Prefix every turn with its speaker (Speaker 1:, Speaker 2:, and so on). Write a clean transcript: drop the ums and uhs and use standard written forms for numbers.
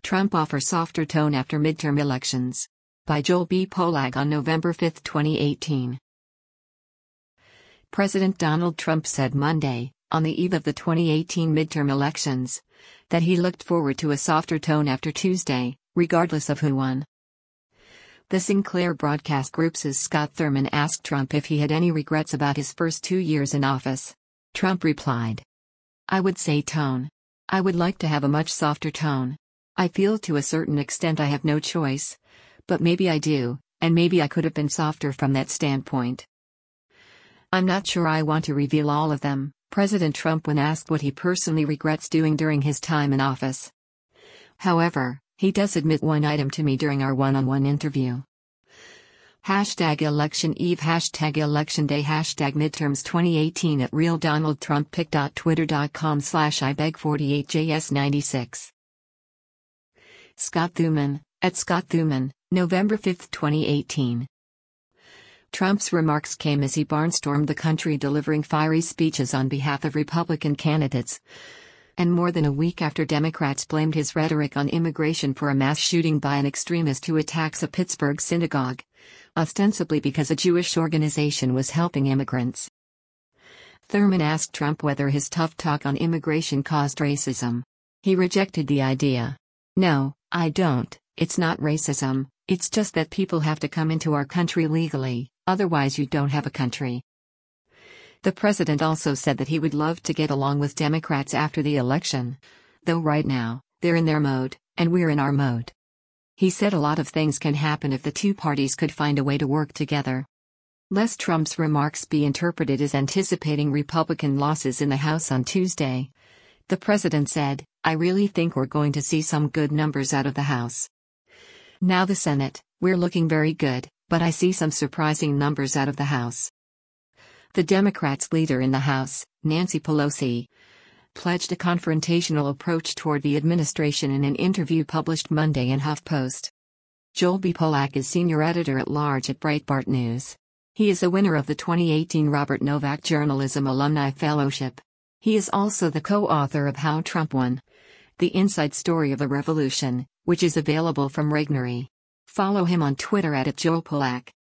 Speaker 1: Trump offers softer tone after midterm elections. By Joel B. Pollack on November 5, 2018. President Donald Trump said Monday, on the eve of the 2018 midterm elections, that he looked forward to a softer tone after Tuesday, regardless of who won. The Sinclair Broadcast Group's Scott Thurman asked Trump if he had any regrets about his first 2 years in office. Trump replied, "I would say tone. I would like to have a much softer tone. I feel to a certain extent I have no choice, but maybe I do, and maybe I could have been softer from that standpoint. I'm not sure I want to reveal all of them," President Trump when asked what he personally regrets doing during his time in office. However, he does admit one item to me during our one-on-one interview. #Election Eve #Election Day #Midterms 2018 at RealDonaldTrump.twitter.com/IBeg48JS96 Scott Thurman, at Scott Thurman, November 5, 2018. Trump's remarks came as he barnstormed the country delivering fiery speeches on behalf of Republican candidates, and more than a week after Democrats blamed his rhetoric on immigration for a mass shooting by an extremist who attacks a Pittsburgh synagogue, ostensibly because a Jewish organization was helping immigrants. Thurman asked Trump whether his tough talk on immigration caused racism. He rejected the idea. "No, I don't. It's not racism, it's just that people have to come into our country legally, otherwise you don't have a country." The president also said that he would love to get along with Democrats after the election, though right now, they're in their mode, and we're in our mode. He said a lot of things can happen if the two parties could find a way to work together. Lest Trump's remarks be interpreted as anticipating Republican losses in the House on Tuesday, the president said, "I really think we're going to see some good numbers out of the House. Now the Senate, we're looking very good, but I see some surprising numbers out of the House." The Democrats' leader in the House, Nancy Pelosi, pledged a confrontational approach toward the administration in an interview published Monday in HuffPost. Joel B. Pollack is senior editor-at-large at Breitbart News. He is a winner of the 2018 Robert Novak Journalism Alumni Fellowship. He is also the co-author of How Trump Won: The Inside Story of a Revolution, which is available from Regnery. Follow him on Twitter @JoelPollack.